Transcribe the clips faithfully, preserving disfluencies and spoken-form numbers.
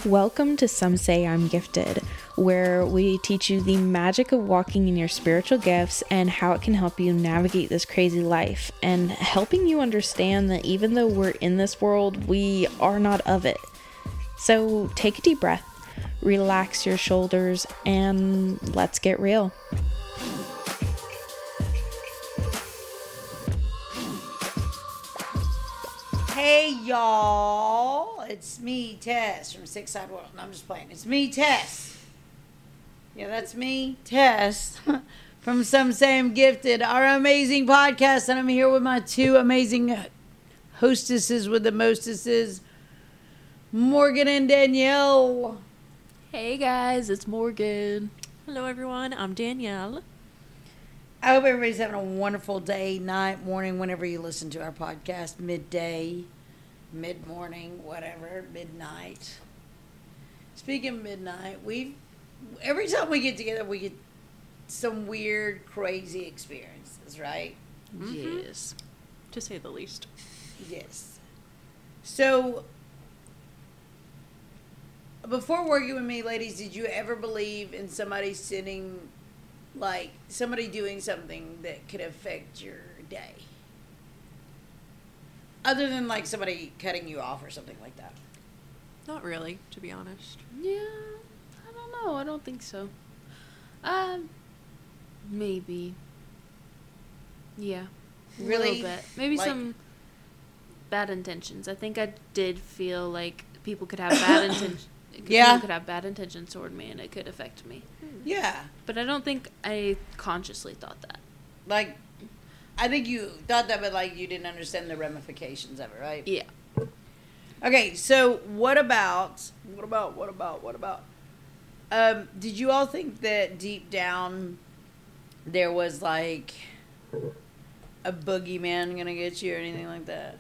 Welcome to Some Say I'm Gifted, where we teach you the magic of walking in your spiritual gifts and how it can help you navigate this crazy life, and helping you understand that even though we're in this world, we are not of it. So take a deep breath, relax your shoulders, and let's get real. Hey y'all, it's me, Tess, from Six Side World. No, I'm just playing. It's me, Tess. Yeah, that's me, Tess, from Some Say I'm Gifted, our amazing podcast. And I'm here with my two amazing hostesses with the mostesses, Morgan and Danielle. Hey guys, it's Morgan. Hello everyone, I'm Danielle. I hope everybody's having a wonderful day, night, morning, whenever you listen to our podcast. Midday, mid-morning, whatever, midnight. Speaking of midnight, we every time we get together, we get some weird, crazy experiences, right? Mm-hmm. Yes, to say the least. Yes. So, before working with me, ladies, did you ever believe in somebody sending... like somebody doing something that could affect your day? Other than like somebody cutting you off or something like that. Not really, to be honest. Yeah, I don't know. I don't think so. Um, maybe. Yeah. A Really? little bit. Maybe Like- some bad intentions. I think I did feel like people could have bad intentions. Yeah. People could have bad intentions toward me and it could affect me. Yeah. But I don't think I consciously thought that. Like, I think you thought that, but like you didn't understand the ramifications of it, right? Yeah. Okay, so what about, what about, what about, what about, um, did you all think that deep down there was like a boogeyman gonna get you or anything like that?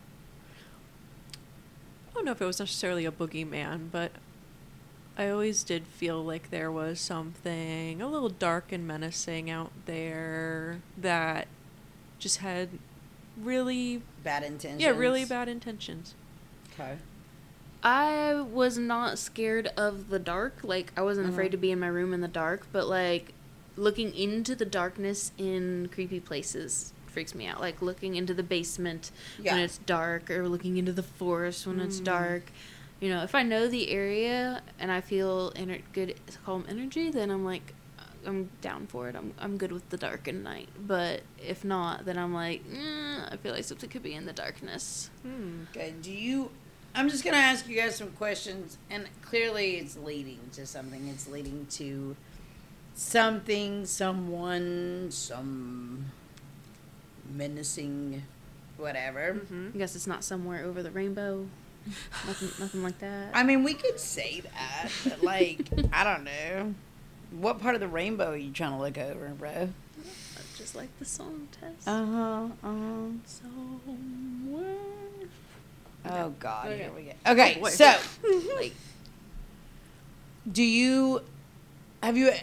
I don't know if it was necessarily a boogeyman, but I always did feel like there was something a little dark and menacing out there that just had really, Bad intentions? yeah, really bad intentions. Okay. I was not scared of the dark. Like, I wasn't Mhm. afraid to be in my room in the dark, but like looking into the darkness in creepy places freaks me out. Like looking into the basement Yeah. when it's dark, or looking into the forest when it's Mm. dark. You know, if I know the area and I feel ener- good, calm energy, then I'm like, I'm down for it. I'm I'm good with the dark and night. But if not, then I'm like, mm, I feel like something could be in the darkness. Hmm. Okay, do you... I'm just going to ask you guys some questions, and clearly it's leading to something. It's leading to something, someone, some menacing whatever. Mm-hmm. I guess it's not somewhere over the rainbow. nothing, nothing like that. I mean, we could say that, but like, I don't know. What part of the rainbow are you trying to look over, bro? Just like the song test. Uh-huh, uh-huh. Somewhere. Oh, God, Okay. here we go. Okay, Wait. so, Like, do you, have you,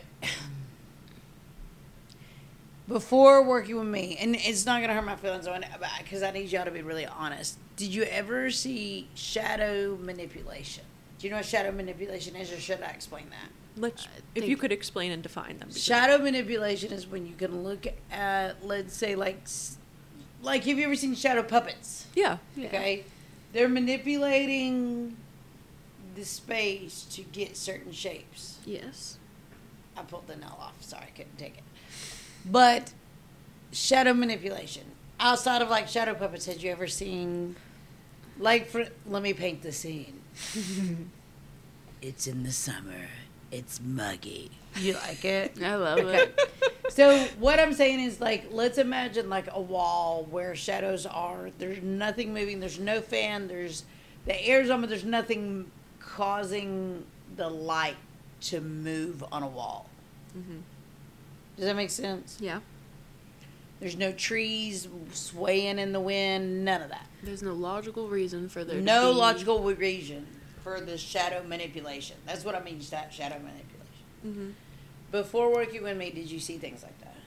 before working with me, and it's not going to hurt my feelings, because I need y'all to be really honest, did you ever see shadow manipulation? Do you know what shadow manipulation is, or should I explain that? Let's, I if think- you could explain and define them. because- Shadow manipulation is when you can look at, let's say, like, s- like, have you ever seen shadow puppets? Yeah. yeah. Okay? They're manipulating the space to get certain shapes. Yes. I pulled the nail off. Sorry, I couldn't take it. But shadow manipulation. Outside of, like, shadow puppets, had you ever seen, like, for, let me paint the scene. It's in the summer. It's muggy. You like it? I love Okay. it. So what I'm saying is, like, let's imagine like a wall where shadows are. There's nothing moving. There's no fan. There's the air's on, but there's nothing causing the light to move on a wall. Mm-hmm. Does that make sense? Yeah. There's no trees swaying in the wind. None of that. There's no logical reason for there No to be... logical reason for the shadow manipulation. That's what I mean. Shadow manipulation. Mm-hmm. Before working with me, did you see things like that?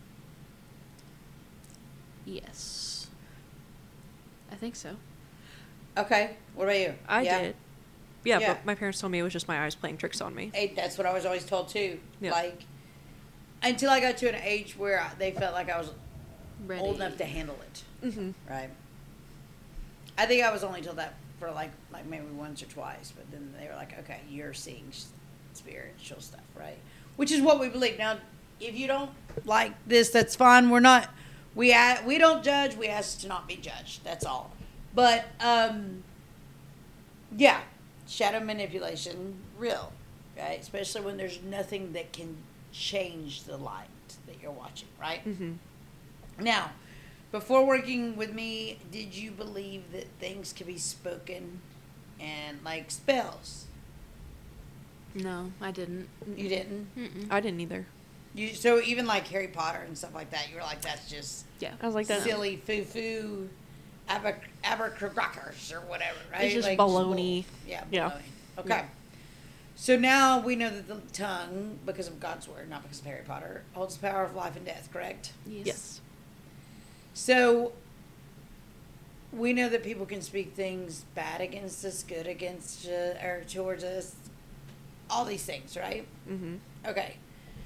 Yes. I think so. Okay. What about you? I Yeah? did. Yeah, Yeah. but my parents told me it was just my eyes playing tricks on me. Hey, that's what I was always told too. Yeah. Like, until I got to an age where I, they felt like I was Ready. old enough to handle it. Mm-hmm. Right. I think I was only told that for like like maybe once or twice, but then they were like, okay, you're seeing s- spiritual stuff, right? Which is what we believe. Now, if you don't like this, that's fine. We're not we a- we don't judge. We ask to not be judged. That's all. But um, yeah, shadow manipulation, real, right? Especially when there's nothing that can change the light that you're watching, right? Mm-hmm. Now, before working with me, did you believe that things could be spoken and like spells? No, I didn't. You didn't? Mm-mm. I didn't either. You so even like Harry Potter and stuff like that, you were like, that's just Yeah. I was like, that. silly foo foo abac- abracadabras or whatever, right? It's just Like, baloney. Yeah, Yeah. baloney. Okay. Yeah. So now we know that the tongue, because of God's word, not because of Harry Potter, holds the power of life and death, correct? Yes. Yes. So we know that people can speak things bad against us, good against uh, or towards us, all these things, right? Mm-hmm. Okay.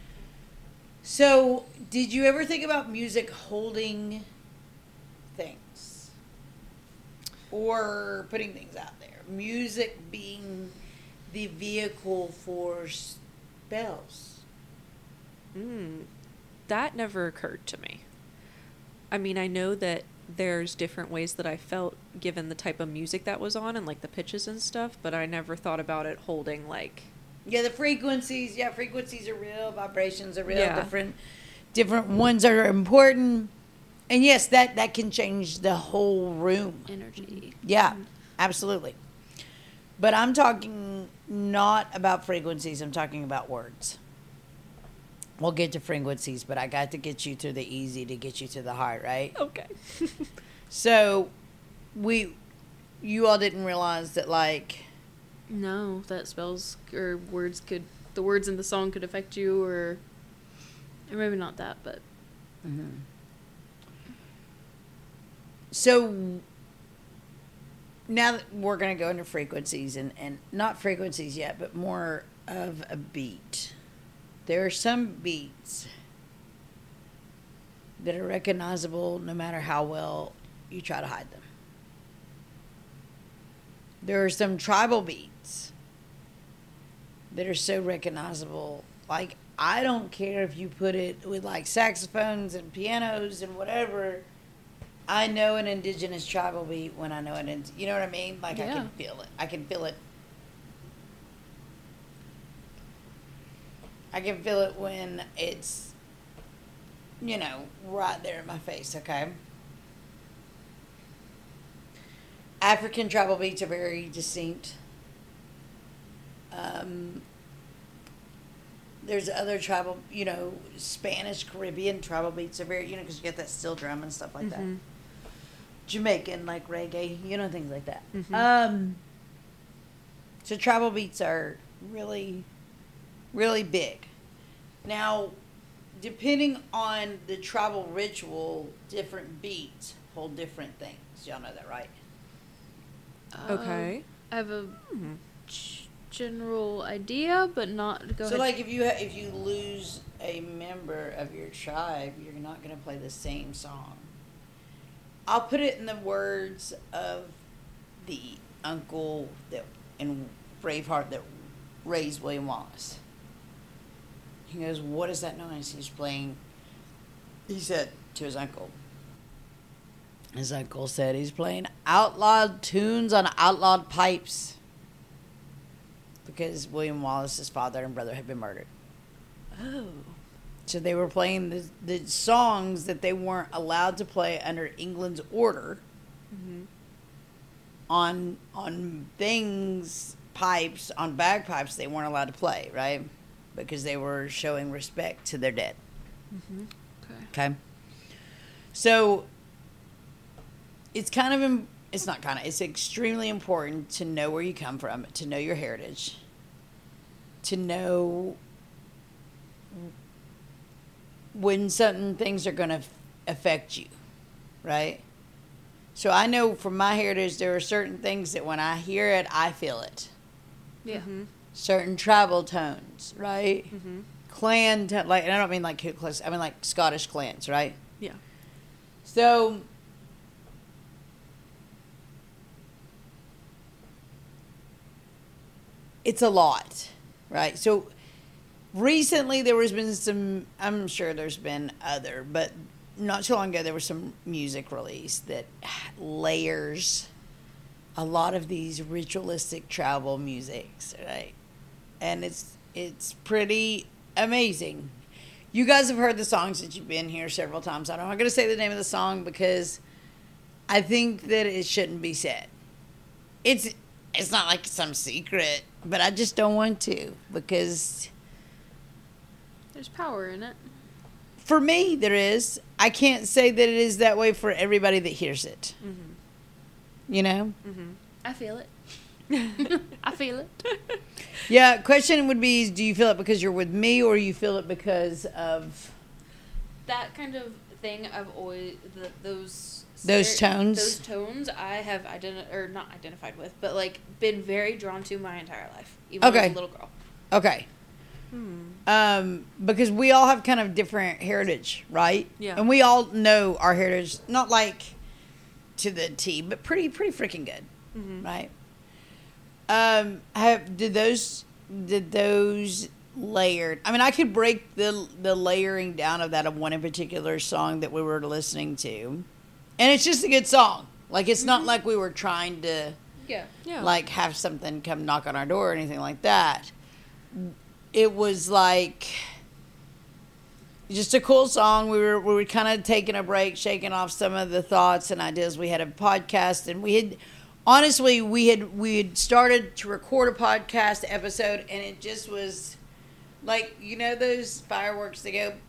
So, did you ever think about music holding things or putting things out there? Music being the vehicle for spells. Mm. That never occurred to me. I mean, I know that there's different ways that I felt given the type of music that was on and like the pitches and stuff, but I never thought about it holding like Yeah, the frequencies. Yeah, frequencies are real. Vibrations are real. Yeah. Different, different ones are important. And yes, that that can change the whole room. Energy. Yeah, absolutely. But I'm talking not about frequencies. I'm talking about words. We'll get to frequencies, but I got to get you to the easy to get you to the hard, right? okay. So, we, you all didn't realize that, like, No, that spells or words could the words in the song could affect you, or, or maybe not that, but so now that we're going to go into frequencies and, and not frequencies yet, but more of a beat. There are some beats that are recognizable no matter how well you try to hide them. There are some tribal beats that are so recognizable. Like, I don't care if you put it with like saxophones and pianos and whatever. I know an indigenous tribal beat when I know an, ind- you know what I mean? Like, I Yeah. can feel it. I can feel it. I can feel it when it's, you know, right there in my face, okay? African tribal beats are very distinct. Um, there's other tribal, you know, Spanish, Caribbean tribal beats are very, you know, because you get that steel drum and stuff like that. Mhm. Jamaican, like reggae, you know, things like that. Mhm. Um, so tribal beats are really, really big. Now, depending on the tribal ritual, different beats hold different things. Y'all know that, right? Okay. Um, I have a Hmm. g- general idea, but not go so, ahead. like, if you ha- if you lose a member of your tribe, you're not going to play the same song. I'll put it in the words of the uncle that in Braveheart that raised William Wallace. He goes, "What is that noise?" He's playing. He said to his uncle. His uncle said he's playing outlawed tunes on outlawed pipes because William Wallace's father and brother had been murdered. Oh. So they were playing the, the songs that they weren't allowed to play under England's order Mm-hmm. on on things, pipes, on bagpipes they weren't allowed to play, right? Because they were showing respect to their dead. Mm-hmm. Okay. Okay. So it's kind of, im- it's not kind of, it's extremely important to know where you come from, to know your heritage, to know when certain things are going to affect you, right? So I know from my heritage, there are certain things that when I hear it, I feel it. Yeah. Mm-hmm. certain tribal tones, right? Mm-hmm. Clan, to- like, and I don't mean like Ku Klux, I mean like Scottish clans, right? Yeah. So, it's a lot, right? So, recently there has been some, I'm sure there's been other, but not too long ago there was some music release that layers a lot of these ritualistic tribal musics, right? And it's it's pretty amazing. You guys have heard the songs that you've been here several times. I'm not going to say the name of the song because I think that it shouldn't be said. It's it's not like some secret, but I just don't want to because There's power in it. for me there is. I can't say that it is that way for everybody that hears it. Mm-hmm. You know? Mm-hmm. I feel it. I feel it. Yeah, question would be, do you feel it because you're with me or you feel it because of That kind of thing I've always the, those Those tones? Those tones I have identi- or not identified with, but like been very drawn to my entire life, even Okay. as a little girl. Okay. Hmm. Um, because we all have kind of different heritage, right? Yeah. And we all know our heritage, not like to the T, but pretty pretty freaking good, Mm-hmm. right? Um, have did those did those layered? I mean, I could break the the layering down of that of one in particular song that we were listening to, and it's just a good song. Like it's not like we were trying to Yeah. Yeah. like have something come knock on our door or anything like that. It was like just a cool song. We were we were kind of taking a break, shaking off some of the thoughts and ideas. We had a podcast, and we had honestly we had we had started to record a podcast episode, and it just was like, you know, those fireworks that go.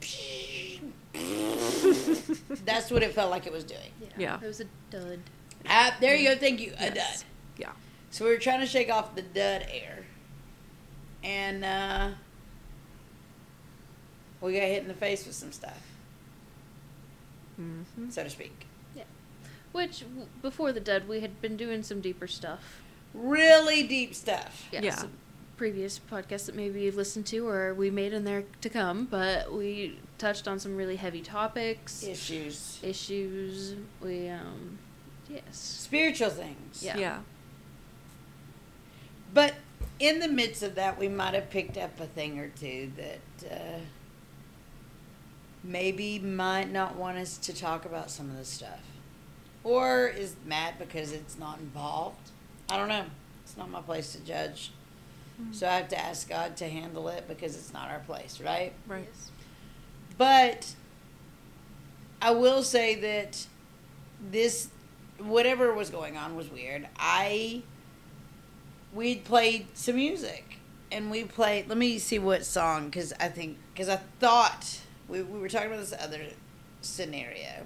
That's what it felt like it was doing. Yeah. It was a dud. Ah, there you go. Thank you. A Yes. dud. Yeah. So we were trying to shake off the dud air. And uh, we got hit in the face with some stuff, Mm-hmm. so to speak. Which w- before the dud, we had been doing some deeper stuff. Really deep stuff. Yeah. Yeah. Some previous podcasts that maybe you've listened to or we made in there to come, but we touched on some really heavy topics, Issues. issues. We um, yes. Spiritual things. Yeah. Yeah. But in the midst of that, we might have picked up a thing or two that uh, maybe might not want us to talk about some of this stuff. Or is mad because it's not involved. I don't know. It's not my place to judge. So I have to ask God to handle it because it's not our place, right? Right. Yes. But I will say that this, whatever was going on was weird. I, we'd played some music. And we played, let me see what song, because I think, because I thought, we, we were talking about this other scenario.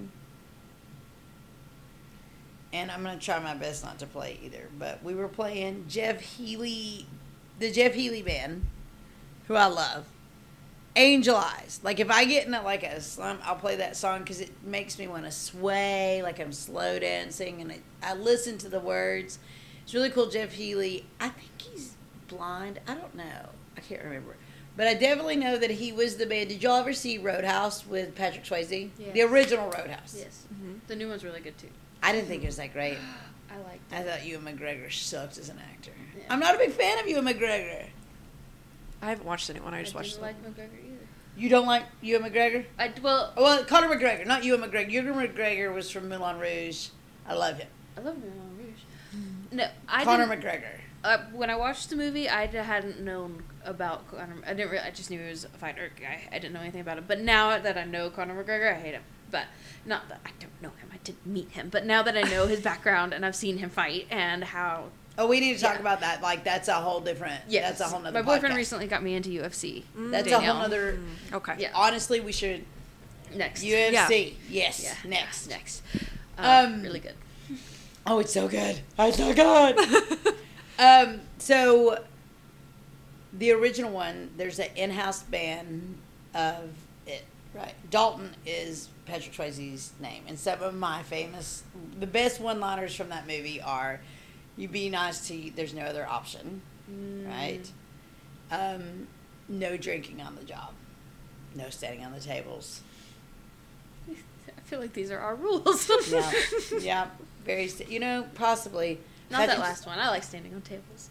And I'm going to try my best not to play either. But we were playing Jeff Healey, the Jeff Healey band, who I love. Angel Eyes. Like, if I get in a, like a slump, I'll play that song because it makes me want to sway, like I'm slow dancing. And it, I listen to the words. It's really cool. Jeff Healey, I think he's blind. I don't know. I can't remember. But I definitely know that he was the band. Did y'all ever see Roadhouse with Patrick Swayze? Yes. The original Roadhouse. Yes. Mm-hmm. The new one's really good too. I didn't think it was that great. I liked it. I thought Ewan McGregor sucked as an actor. Yeah. I'm not a big fan of Ewan McGregor. I haven't watched anyone. I I just didn't watched like them. McGregor either. You don't like Ewan McGregor? I well, Oh, well, Conor McGregor, not Ewan McGregor. Ewan McGregor was from Moulin Rouge. I love him. I love Moulin Rouge. No, I Conor didn't. McGregor. Uh, when I watched the movie, I d- hadn't known about Conor. I didn't. Re- I just knew he was a fighter guy. I didn't know anything about him. But now that I know Conor McGregor, I hate him. But not that I don't know him. I didn't meet him. But now that I know his background and I've seen him fight and how. Oh, we need to talk Yeah. about that. Like, that's a whole different. Yeah, That's a whole nother. My boyfriend podcast. recently got me into U F C. That's Danielle. a whole nother. Mm, okay. Yeah. Honestly, we should Next. U F C. Yes. Yeah. Next. Next. Uh, Um, really good. Oh, it's so good. Oh, it's so good. um. So, the original one, there's an in-house band of it. Right. Dalton is Patrick Swayze's name, and some of my famous, the best one-liners from that movie are, "You be nice to, there's no other option." Mm. right? Um, no drinking on the job. No standing on the tables. I feel like these are our rules. Yeah, yeah, very. St- you know, possibly. Not Had that to- last one. I like standing on tables.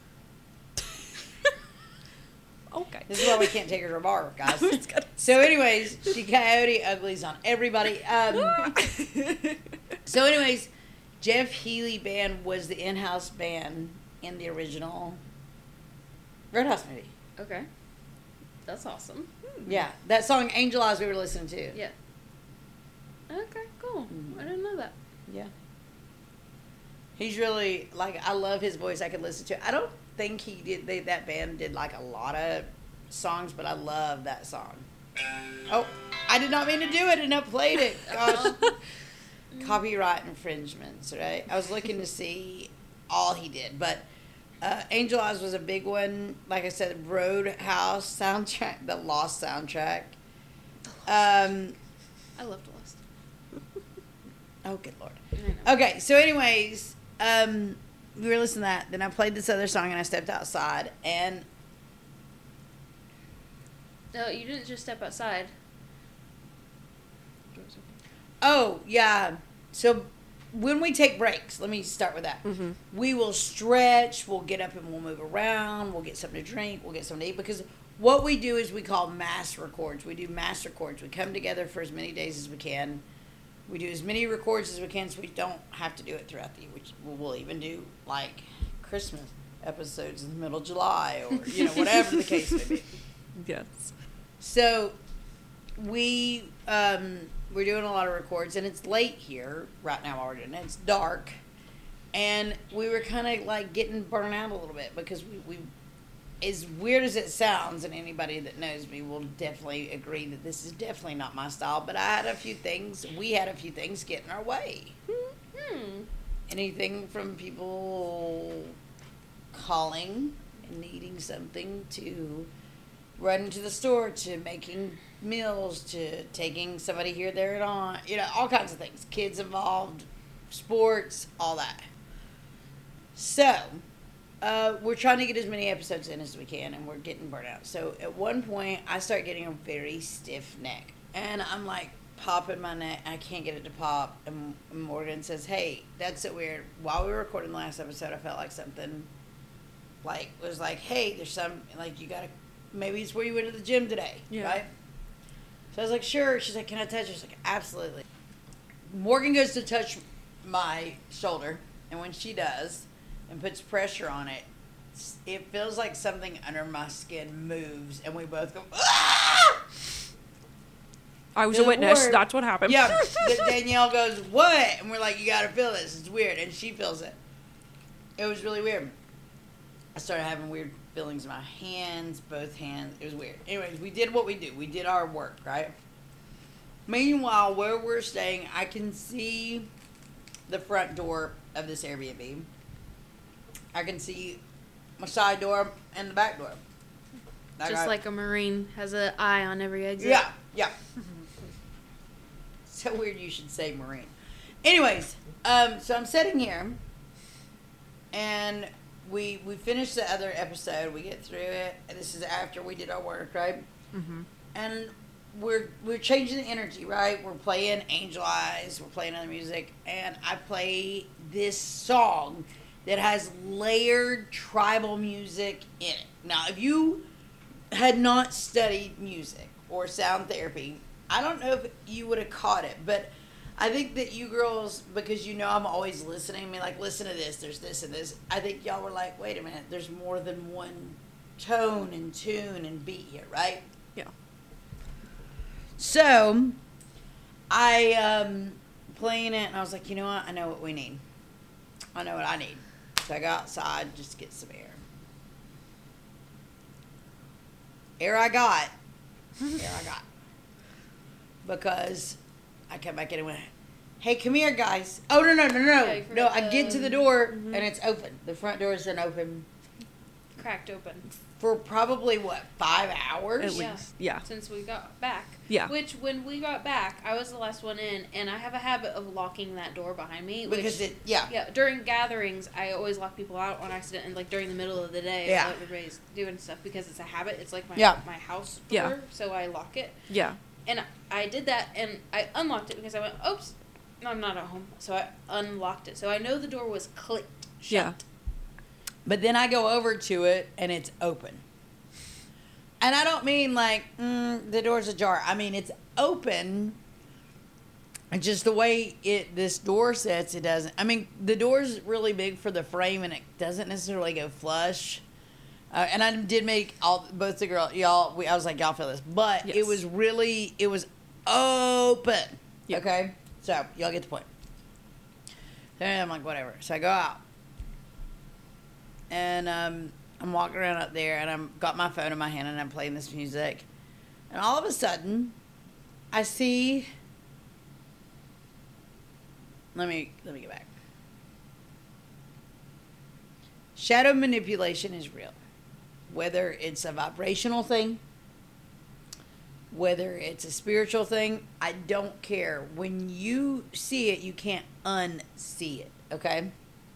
Okay. This is why we can't take her to a bar, guys. So, anyways, she coyote uglies on everybody. Um, so, anyways, Jeff Healy Band was the in-house band in the original Roadhouse movie. Okay. That's awesome. Yeah, that song "Angel Eyes" we were listening to. Yeah. Okay, cool. Mhm. I didn't know that. Yeah. He's really, like, I love his voice. I could listen to it. I don't think he did, they, that band did, like, a lot of songs, but I love that song. Oh, I did not mean to do it and I played it. Gosh. Copyright infringements, right? I was looking to see all he did, but uh, Angel Eyes was a big one. Like I said, Roadhouse soundtrack, the Lost soundtrack. Um, I loved Lost. oh, good Lord. I know. Okay, so anyways, um, we were listening to that. Then I played this other song and I stepped outside. And No, you didn't just step outside. oh yeah, so when we take breaks, let me start with that. Mhm. We will stretch. We'll get up and we'll move around. We'll get something to drink. We'll get something to eat because what we do is we call mass records. We do mass records. We come together for as many days as we can. We do as many records as we can, so we don't have to do it throughout the year. Which we'll even do like Christmas episodes in the middle of July, or you know whatever the case may be. Yes. So we um, we're doing a lot of records, and it's late here right now while we're doing it. It's dark, and we were kind of like getting burnt out a little bit because we, we, as weird as it sounds, and anybody that knows me will definitely agree that this is definitely not my style. But I had a few things, we had a few things get in our way. Hmm. Anything from people calling and needing something to running to the store to making meals to taking somebody here, there, and on. You know, all kinds of things. Kids involved, sports, all that. So, uh, we're trying to get as many episodes in as we can, and we're getting burnt out. So, at one point, I start getting a very stiff neck. And I'm like popping my neck. I can't get it to pop. And Morgan says, hey, that's so weird. While we were recording the last episode, I felt like something, like, was like, hey, there's some, like, you got to, maybe it's where you went to the gym today, Yeah. right? So I was like, sure. She's like, can I touch her? She's like, absolutely. Morgan goes to touch my shoulder, and when she does and puts pressure on it, it feels like something under my skin moves, and we both go, ah! I was The a witness. word- That's what happened. Yeah, but Danielle goes, what? And we're like, you got to feel this. It's weird. And she feels it. It was really weird. I started having weird feelings in my hands, both hands. It was weird. Anyways, we did what we do. We did our work, right? Meanwhile, where we're staying, I can see the front door of this Airbnb. I can see my side door and the back door. I Just got- like a Marine has an eye on every exit. Yeah, yeah. So weird you should say Marine. Anyways, um, so I'm sitting here, and we we finished the other episode. We get through it. And this is after we did our work, right? Mm-hmm. And we're we're changing the energy, right? We're playing Angel Eyes. We're playing other music, and I play this song that has layered tribal music in it. Now, if you had not studied music or sound therapy, I don't know if you would have caught it, but I think that you girls, because you know I'm always listening, I mean, like, listen to this, there's this and this. I think y'all were like, wait a minute, there's more than one tone and tune and beat here, right? Yeah. So, I, um, playing it, and I was like, you know what, I know what we need. I know what I need. So I go outside just to get some air. Air I got. Air I got. Because I come back in and went, hey, come here, guys. Oh, no, no, no, no. Yeah, you no, forgot I get to the the- door, Mhm. and it's open. The front door is an open. cracked open. For probably, what, five hours? At Yeah. least. Yeah. Since we got back. Yeah. Which, when we got back, I was the last one in, and I have a habit of locking that door behind me. Because which, it, yeah. Yeah, during gatherings, I always lock people out on accident, and like during the middle of the day, Yeah. while everybody's doing stuff, because it's a habit. It's like my Yeah. my house door, Yeah. so I lock it. Yeah. And I did that, and I unlocked it because I went, oops, I'm not at home. So I unlocked it. So I know the door was clicked shut. Yeah. But then I go over to it, and it's open. And I don't mean like, mm, the door's ajar. I mean, it's open. And just the way it this door sits, it doesn't. I mean, the door's really big for the frame, and it doesn't necessarily go flush. Uh, and I did make all both the girl y'all. We, I was like, y'all feel this, but Yes. it was really it was open. Yeah. Okay, so y'all get the point. Then I'm like, whatever. So I go out, and um, I'm walking around up there, and I'm got my phone in my hand, and I'm playing this music, and all of a sudden, I see. Let me let me get back. Shadow manipulation is real. Whether it's a vibrational thing, whether it's a spiritual thing, I don't care. When you see it, you can't unsee it, okay?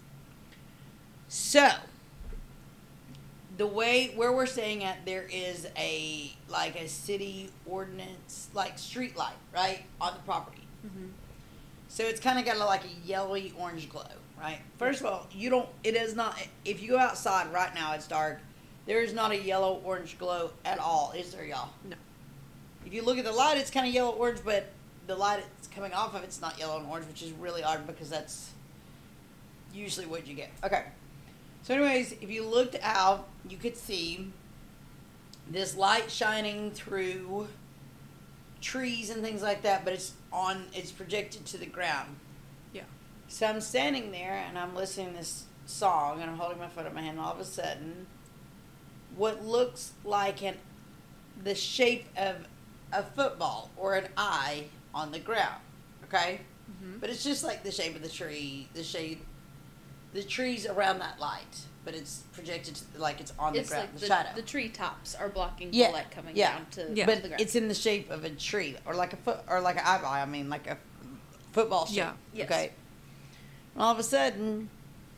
So, the way where we're staying at, there is a, like a city ordinance, like street light, right, on the property. Mm-hmm. So it's kind of got a, like a yellowy orange glow, right? First of all, you don't, it is not, if you go outside right now, it's dark. There is not a yellow orange glow at all, is there, y'all? No. If you look at the light, it's kind of yellow orange, but the light it's coming off of it's not yellow and orange, which is really odd because that's usually what you get. Okay. So anyways, if you looked out, you could see this light shining through trees and things like that, but it's on, it's projected to the ground. Yeah. So I'm standing there and I'm listening to this song and I'm holding my phone in my hand, and all of a sudden, what looks like an the shape of a football or an eye on the ground, okay? Mm-hmm. But it's just like the shape of the tree, the shape, the trees around that light, but it's projected to, like it's on It's the ground, like the, the, shadow. the tree tops are blocking Yeah, the light coming yeah, down to, yeah. to But the ground. it's in the shape of a tree, or like a foot, or like an eyeball. I mean, like a football shape. Yeah. Yes. Okay. And all of a sudden,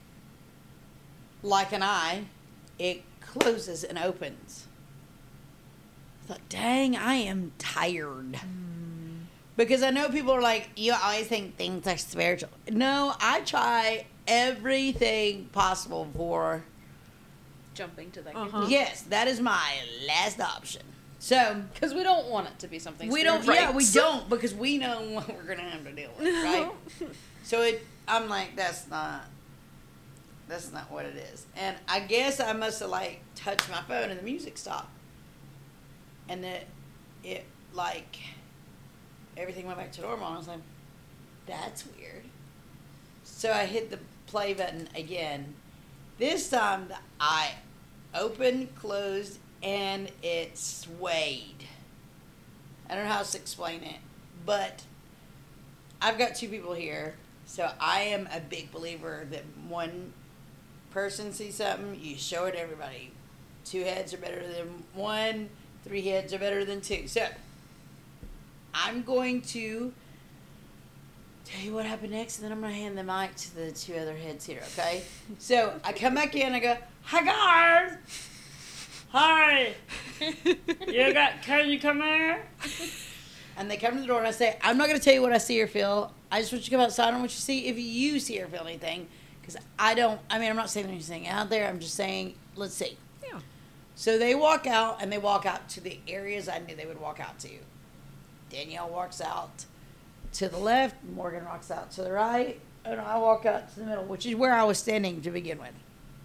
like an eye, it closes and opens. I thought, dang, I am tired. Because I know people are like, you always think things are spiritual. No, I try everything possible for. jumping to that. Uh-huh. Yes, that is my last option. So. Because we don't want it to be something We don't, spiritual. yeah, we don't, because we know what we're gonna have to deal with, right? So it, I'm like, that's not, that's not what it is. And I guess I must have like touched my phone and the music stopped, and it, it like, everything went back to normal. And I was like, that's weird. So I hit the play button again. This time the eye opened, closed, and it swayed. I don't know how else to explain it, but I've got two people here, so I am a big believer that one person sees something, you show it to everybody. Two heads are better than one, three heads are better than two. So I'm going to tell you what happened next, and then I'm going to hand the mic to the two other heads here, okay? So I come back in, I go, hi guys! Hi! You got, can you come here? And they come to the door and I say, I'm not going to tell you what I see or feel. I just want you to come outside and what you see if you see or feel anything. Because I don't, I mean, I'm not saying anything out there. I'm just saying, let's see. Yeah. So they walk out, and they walk out to the areas I knew they would walk out to. Danielle walks out to the left, Morgan walks out to the right, and I walk out to the middle, which is where I was standing to begin with.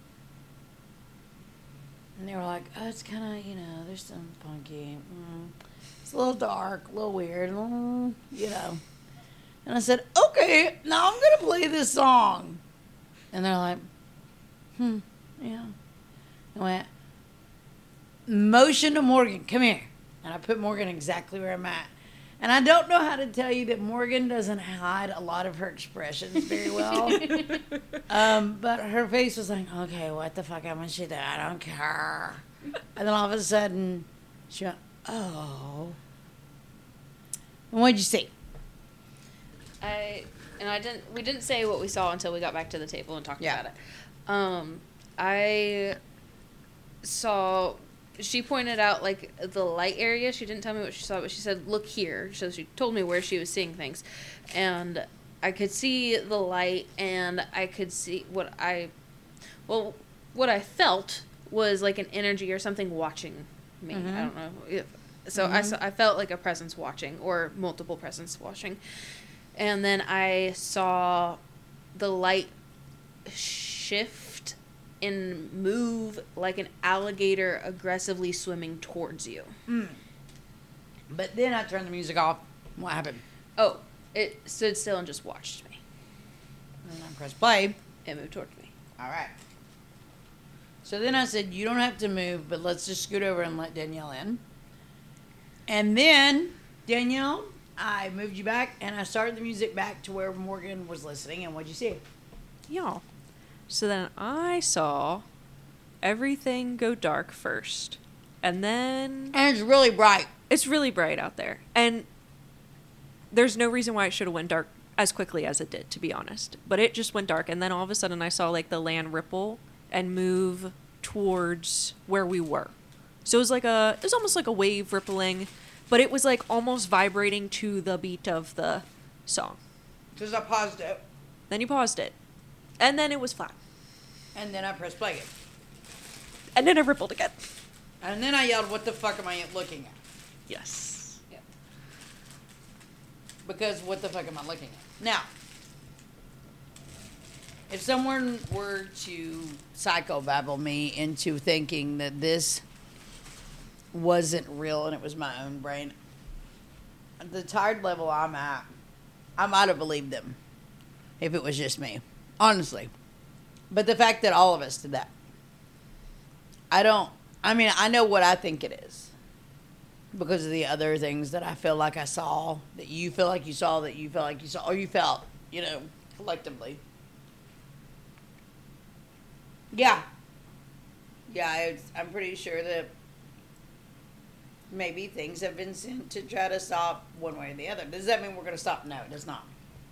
And they were like, oh, it's kind of, you know, there's some funky. Mm. It's a little dark, a little weird, a little, you know. And I said, okay, now I'm going to play this song. And they're like, hmm, yeah. I went, motion to Morgan, come here. And I put Morgan exactly where I'm at. And I don't know how to tell you that Morgan doesn't hide a lot of her expressions very well. um, but her face was like, okay, what the fuck am I she did? I don't care. And then all of a sudden, she went, oh. And what'd you see? I and I didn't. We didn't say what we saw until we got back to the table and talked Yeah. about it. Um, I saw. She pointed out like the light area. She didn't tell me what she saw, but she said, "Look here." So she told me where she was seeing things, and I could see the light, and I could see what I, well, what I felt was like an energy or something watching me. Mhm. I don't know. If, so I saw, I felt like a presence watching, or multiple presence watching, and then I saw the light shift and move like an alligator aggressively swimming towards you. Mm. But then I turned the music off. What happened? Oh, it stood still and just watched me. And I pressed play. It moved towards me. All right. So then I said, you don't have to move, but let's just scoot over and let Danielle in. And then, Danielle, I moved you back, and I started the music back to where Morgan was listening. And what'd you see? Yeah. So then I saw everything go dark first. And then And it's really bright. it's really bright out there. And there's no reason why it should have went dark as quickly as it did, to be honest. But it just went dark. And then all of a sudden I saw like the land ripple and move towards where we were. So it was like a, it was almost like a wave rippling, but it was like almost vibrating to the beat of the song. Because I paused it, Then you paused it. And then it was flat. and then I pressed play again. And then it rippled again. And then I yelled, what the fuck am I looking at? Yes. Yeah. Because what the fuck am I looking at? Now, if someone were to psychobabble me into thinking that this wasn't real and it was my own brain, at the tired level I'm at, I might have believed them if it was just me. Honestly. But the fact that all of us did that, I don't, I mean, I know what I think it is. Because of the other things that I feel like I saw, that you feel like you saw, that you feel like you saw, or you felt, you know, collectively. Yeah. Yeah, it's, I'm pretty sure that maybe things have been sent to try to stop one way or the other. Does that mean we're going to stop? No, it does not.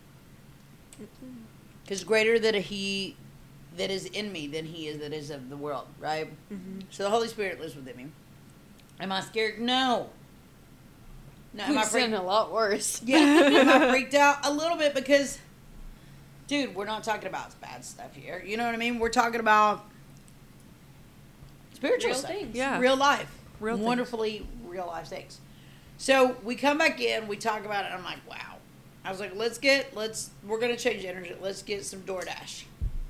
Because greater that he that is in me than he is that is of the world, right? Mm-hmm. So the Holy Spirit lives within me. Am I scared? No. No, am I We've seen freaked? a lot worse. Yeah, am I freaked out? A little bit because, dude, we're not talking about bad stuff here. You know what I mean? We're talking about spiritual Real stuff. things. Yeah. Real life. Real things. Wonderfully real life things. So we come back in, we talk about it, and I'm like, wow. I was like, let's get, let's, we're going to change energy. Let's get some DoorDash.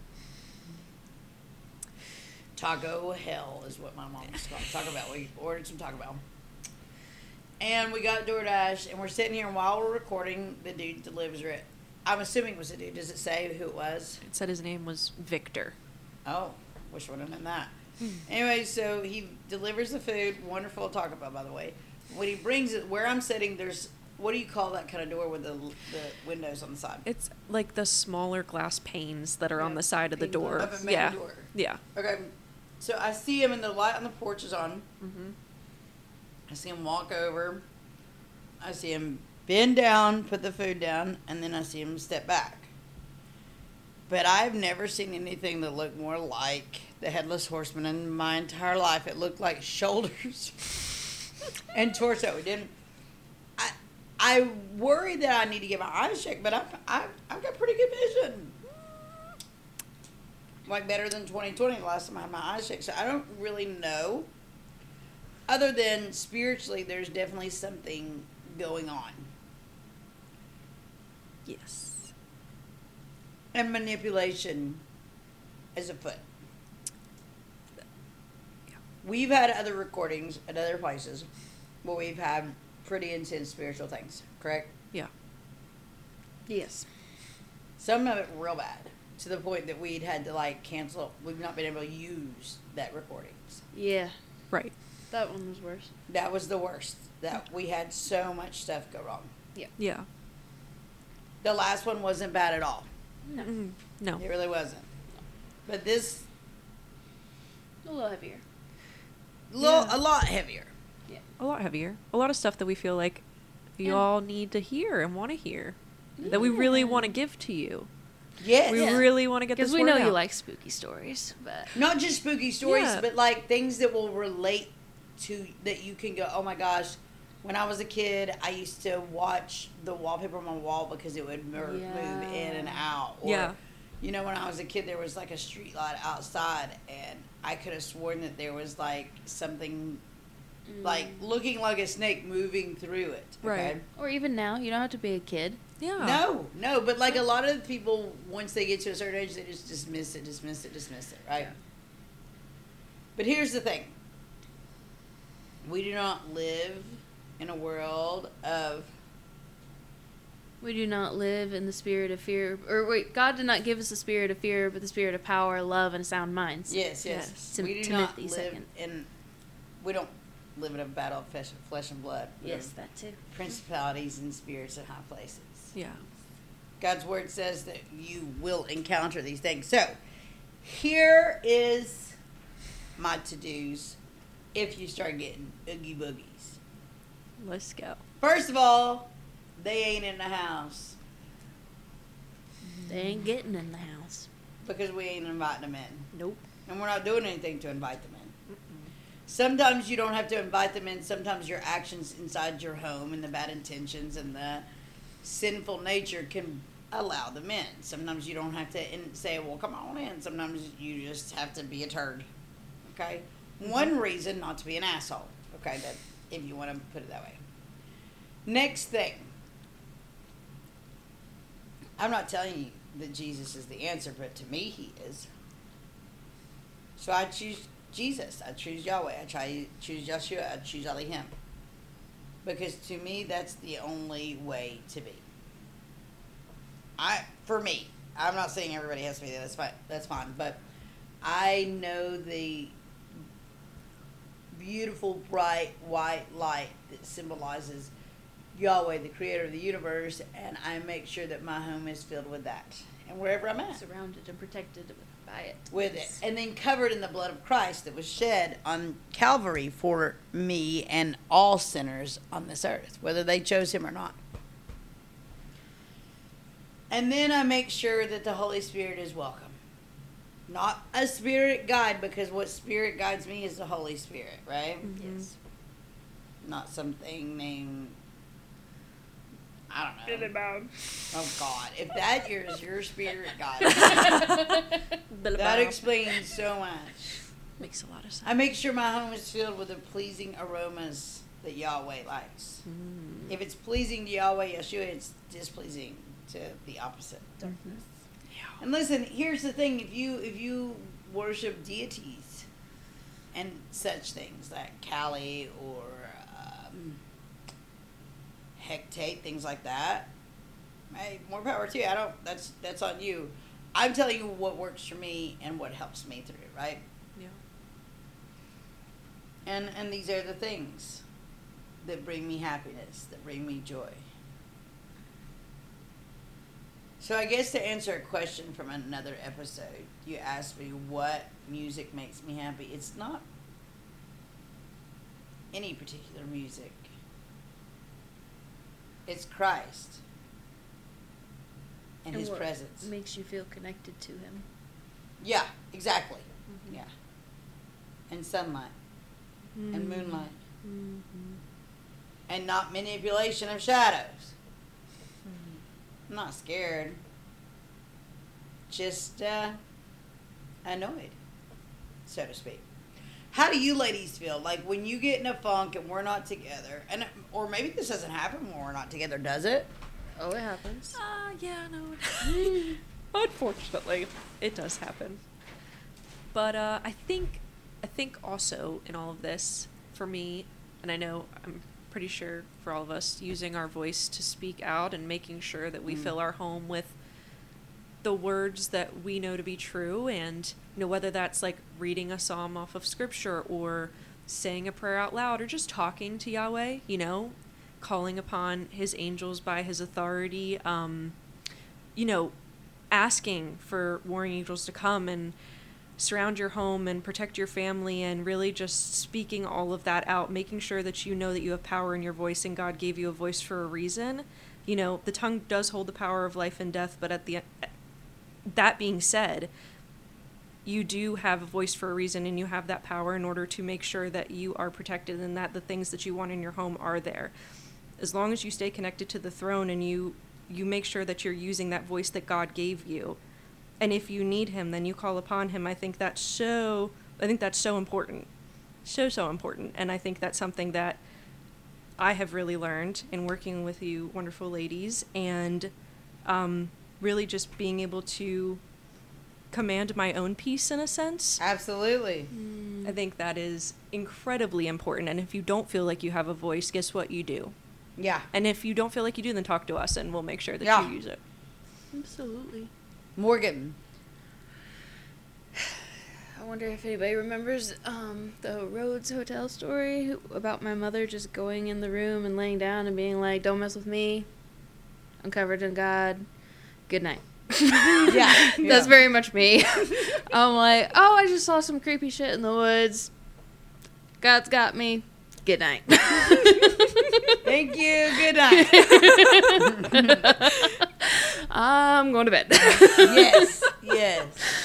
Taco Hell is what my mom's called. Taco Bell. We ordered some Taco Bell. And we got DoorDash, and we're sitting here, and while we're recording, the dude delivers it. I'm assuming it was a dude. Does it say who it was? It said his name was Victor. Oh, wish I would have known that. Anyway, so he delivers the food. Wonderful Taco Bell, by the way. When he brings it, where I'm sitting, there's, what do you call that kind of door with the the windows on the side? It's like the smaller glass panes that are on Yeah, the side of the panes door. of a main Yeah. door. Yeah. Okay, so I see him, and the light on the porch is on. Mm-hmm. I see him walk over. I see him bend down, put the food down, and then I see him step back. But I've never seen anything that looked more like the Headless Horseman in my entire life. It looked like shoulders and torso. It didn't. I I worry that I need to get my eyes checked, but I've I've, I've got pretty good vision. Like better than twenty twenty, the last time I had my eyes checked. So I don't really know. Other than spiritually, there's definitely something going on. Yes. And manipulation is afoot. Yeah. We've had other recordings at other places where we've had pretty intense spiritual things, correct? Yeah. Yes. Some of it real bad, to the point that we'd had to like cancel. We've not been able to use that recordings. Yeah. Right. That one was worse. That was the worst. That we had so much stuff go wrong. Yeah. The last one wasn't bad at all. No. Mm, no. It really wasn't. But this, A little heavier. little, Yeah. a lot heavier. A lot heavier. A lot of stuff that we feel like you Yeah. all need to hear and want to hear. That we really want to give to you. Yes. We Yeah. really want to get this Because we word know you out. like spooky stories, but Not just spooky stories, Yeah. but like things that will relate to, that you can go, oh my gosh, when I was a kid, I used to watch the wallpaper on my wall because it would mer- Yeah. move in and out. Or, Yeah. you know, when I was a kid, there was like a street light outside, and I could have sworn that there was like something like looking like a snake moving through it. Okay? Right. or even now, you don't have to be a kid. Yeah. No, no, but like a lot of people, once they get to a certain age, they just dismiss it, dismiss it, dismiss it, right? Yeah. But here's the thing: we do not live in a world of We do not live in the spirit of fear. Or wait, God did not give us the spirit of fear, but the spirit of power, love, and sound minds. yes, yes. Yes. Tim- we do Timothy not live second. in. We don't live in a battle of flesh, flesh and blood. We Yes, have that too. principalities and spirits in high places. Yeah. God's word says that you will encounter these things. So, here is my to-dos if you start getting oogie boogies. Let's go. First of all, they ain't in the house They ain't getting in the house. because we ain't inviting them in. Nope. And we're not doing anything to invite them in. Sometimes you don't have to invite them in. Sometimes your actions inside your home and the bad intentions and the sinful nature can allow them in. Sometimes you don't have to in, say, well, come on in. Sometimes you just have to be a turd. Okay? One reason not to be an asshole. Okay? That, if you want to put it that way. Next thing. I'm not telling you that Jesus is the answer, but to me, he is. So I choose Jesus. I choose Yahweh. I try choose Yeshua. I choose Elohim. Because to me, that's the only way to be. I, for me, I'm not saying everybody has to be there. That's fine. That's fine. But I know the beautiful, bright, white light that symbolizes Yahweh, the creator of the universe, and I make sure that my home is filled with that. And wherever I'm at. Surrounded and protected by it. With it. And then covered in the blood of Christ that was shed on Calvary for me and all sinners on this earth, whether they chose him or not. And then I make sure that the Holy Spirit is welcome. Not a spirit guide, because what spirit guides me is the Holy Spirit, right? Yes. Not something named, I don't know. Oh God, if that is your spirit guide, that explains so much. Makes a lot of sense. I make sure my home is filled with the pleasing aromas that Yahweh likes. Mm. If it's pleasing to Yahweh, Yeshua, it's displeasing to the opposite. Darkness. And listen, here's the thing: if you if you worship deities and such things like Kali or um, Hecate, things like that, hey, more power to you. I don't. That's that's on you. I'm telling you what works for me and what helps me through it, right? Yeah. And and these are the things that bring me happiness, that bring me joy. So I guess to answer a question from another episode, you asked me what music makes me happy. It's not any particular music. It's Christ and, his what presence. makes you feel connected to him. Yeah, exactly. Mm-hmm. Yeah. And sunlight and moonlight Mm-hmm. and not manipulation of shadows. I'm not scared. Just uh, annoyed, so to speak. How do you ladies feel? Like when you get in a funk and we're not together, and or maybe this doesn't happen when we're not together, does it? Oh, it happens. Uh, yeah, no. Unfortunately, it does happen. But uh, I think, I think also in all of this, for me, and I know I'm pretty sure for all of us, using our voice to speak out and making sure that we Mm. fill our home with the words that we know to be true, and you know, whether that's like reading a psalm off of scripture or saying a prayer out loud or just talking to Yahweh, you know, calling upon his angels by his authority, um, you know, asking for warring angels to come and surround your home and protect your family, and really just speaking all of that out, making sure that you know that you have power in your voice and God gave you a voice for a reason. You know, the tongue does hold the power of life and death, but at the that being said, you do have a voice for a reason, and you have that power in order to make sure that you are protected and that the things that you want in your home are there. As long as you stay connected to the throne and you you make sure that you're using that voice that God gave you. And if you need him, then you call upon him. I think that's so, I think that's so important. So, so important. And I think that's something that I have really learned in working with you wonderful ladies, and um, really just being able to command my own peace in a sense. Absolutely. I think that is incredibly important. And if you don't feel like you have a voice, guess what you do? Yeah. And if you don't feel like you do, then talk to us and we'll make sure that Yeah. you use it. Absolutely. Morgan. I wonder if anybody remembers um, the Rhodes Hotel story about my mother just going in the room and laying down and being like, "Don't mess with me. I'm covered in God. Good night." Yeah. That's very much me. I'm like, "Oh, I just saw some creepy shit in the woods. God's got me. Good night." Thank you. Good night. I'm going to bed. Yes. Yes.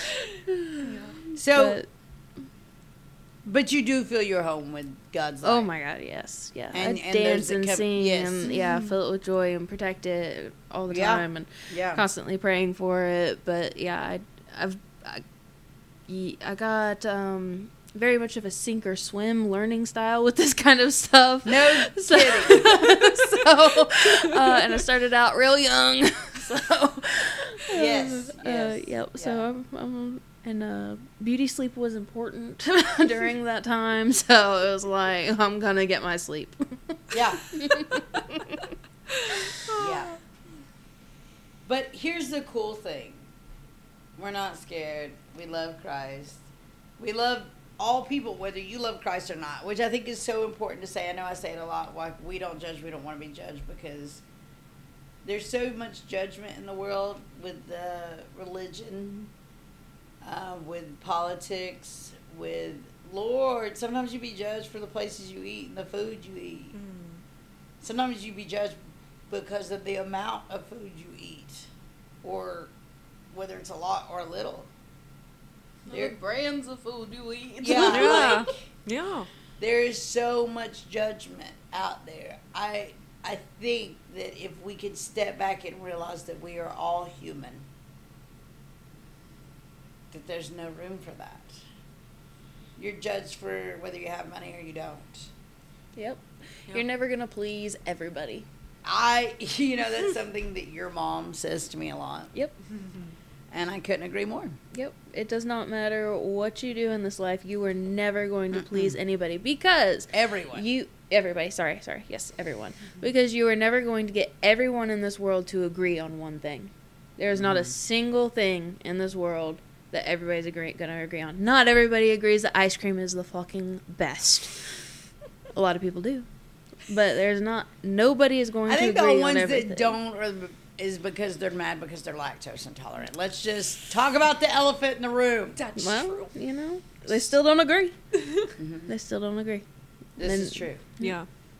So, But- but you do feel your home with God's light. Oh my God, yes, yeah. And- I and those dance that and kept- sing yes. and yeah, fill it with joy and protect it all the Yeah. time and Yeah. constantly praying for it. But yeah, I, I've, I, ye- I got um, very much of a sink or swim learning style with this kind of stuff. No So, kidding. so uh, and I started out real young. So Yes, uh, yes, yep. yeah. So I'm, I'm and uh, beauty sleep was important during that time. So it was like, I'm gonna get my sleep. Yeah. Yeah. But here's the cool thing. We're not scared. We love Christ. We love all people, whether you love Christ or not, which I think is so important to say. I know I say it a lot, like, we don't judge, we don't want to be judged, because there's so much judgment in the world with uh, religion, uh, with politics, with, Lord, sometimes you be judged for the places you eat and the food you eat. Sometimes you be judged because of the amount of food you eat, or whether it's a lot or a little. The brands of food you eat. Yeah, Yeah. like, Yeah. there is so much judgment out there. I I think that if we could step back and realize that we are all human, that there's no room for that. You're judged for whether you have money or you don't. Yep. Yep. You're never gonna please everybody. I, you know, that's something that your mom says to me a lot, Yep. and I couldn't agree more. Yep. It does not matter what you do in this life. You are never going to please anybody because Everyone. you everybody. Sorry, sorry. Yes, everyone. Because you are never going to get everyone in this world to agree on one thing. There is not a single thing in this world that everybody's agree, gonna agree on. Not everybody agrees that ice cream is the fucking best. A lot of people do, but there's not. Nobody is going I to think agree the on ones everything. that don't are, is because they're mad because they're lactose intolerant. Let's just talk about the elephant in the room. That's Well, true. you know, they still don't agree. They still don't agree. This Then- is true. Yeah.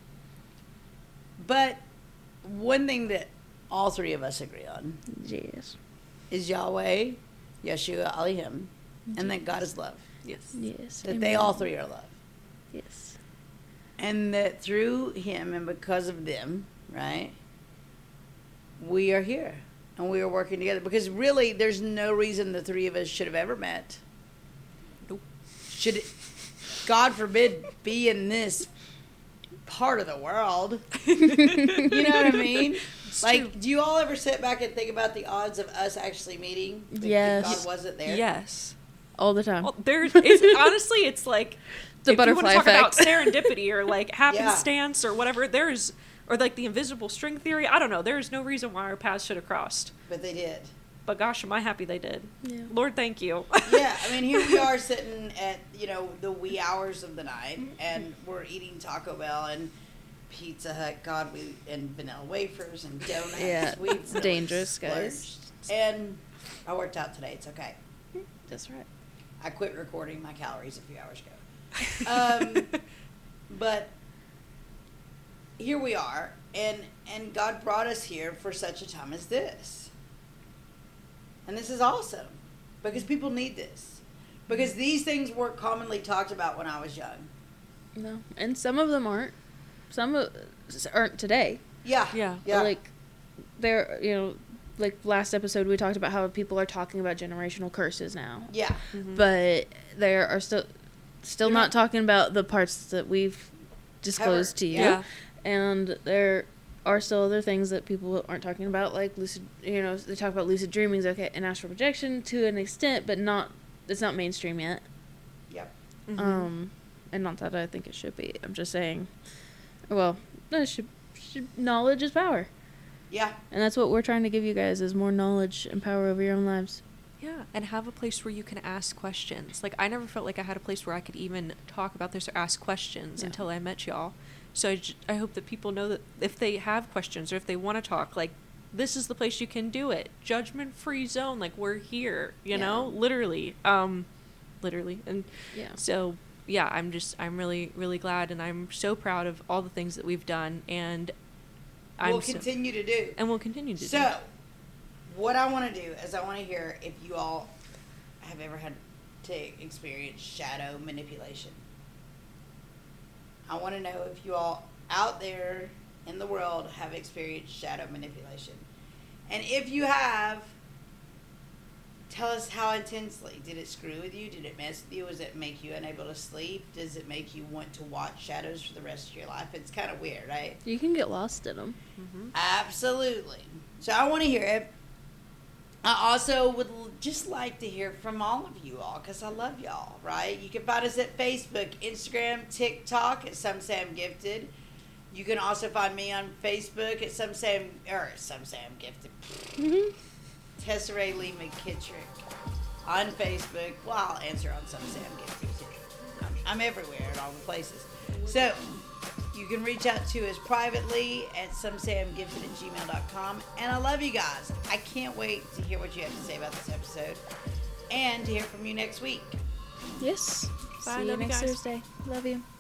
But one thing that all three of us agree on Yes. is Yahweh, Yeshua, Elohim, and that God is love. Yes. Yes. That they all three are love. Yes. And that through him and because of them, right, we are here. And we are working together. Because really, there's no reason the three of us should have ever met. Nope. Should, it, God forbid, be in this part of the world. You know what I mean? Like, true. do you all ever sit back and think about the odds of us actually meeting? If Yes. God wasn't there. Yes. All the time. Well, there's it's honestly it's like The if butterfly you want to talk effect. about serendipity or like happenstance or whatever, there's or like the invisible string theory. I don't know. There's no reason why our paths should have crossed. But they did. but gosh, am I happy they did. Yeah. Lord, thank you. Yeah, I mean, here we are sitting at, you know, the wee hours of the night, and we're eating Taco Bell and Pizza Hut, God, we, and vanilla wafers and donuts. Yeah, We've it's really dangerous, guys. splurged. And I worked out today. It's okay. That's right. I quit recording my calories a few hours ago. Um, but here we are, and and God brought us here for such a time as this. And this is awesome, because people need this. Because these things weren't commonly talked about when I was young. No, and some of them aren't. Some of, aren't today. Yeah. Yeah. Yeah. Like, there, you know, like last episode we talked about how people are talking about generational curses now. Yeah. But there are still still They're not, not- talking about the parts that we've disclosed Covered, to you. yeah. And there are still other things that people aren't talking about, like lucid, you know, they talk about lucid dreaming, okay, and astral projection to an extent, but not, it's not mainstream yet. Yep. Mhm. Um, and not that I think it should be. I'm just saying, well, no, it should, should, knowledge is power. Yeah. And that's what we're trying to give you guys, is more knowledge and power over your own lives. Yeah, and have a place where you can ask questions. Like, I never felt like I had a place where I could even talk about this or ask questions Yeah. until I met y'all. So I, j- I hope that people know that if they have questions or if they want to talk, like, this is the place you can do it. Judgment-free zone. Like, we're here, you Yeah. know? Literally. Um, literally. And Yeah. so, yeah, I'm just, I'm really, really glad, and I'm so proud of all the things that we've done, and I'm We'll so- continue to do. and we'll continue to do. So, what I want to do is I want to hear if you all have ever had to experience shadow manipulation. I want to know if you all out there in the world have experienced shadow manipulation. And if you have, tell us how intensely. Did it screw with you? Did it mess with you? Does it make you unable to sleep? Does it make you want to watch shadows for the rest of your life? It's kind of weird, right? You can get lost in them. Mm-hmm. Absolutely. So I want to hear it. I also would l- just like to hear from all of you all, because I love y'all, right? You can find us at Facebook, Instagram, TikTok at Some Say I'm Gifted. You can also find me on Facebook at Some Say I'm, or Some Say I'm Gifted. Mm-hmm. Tessa Ray Lee McKittrick on Facebook. Well, I'll answer on Some Say I'm Gifted too. I'm, I'm everywhere at all the places. So you can reach out to us privately at somesayimgifted at gmail dot com. And I love you guys. I can't wait to hear what you have to say about this episode and to hear from you next week. Yes. Bye, See you love you next guys. Thursday. Love you.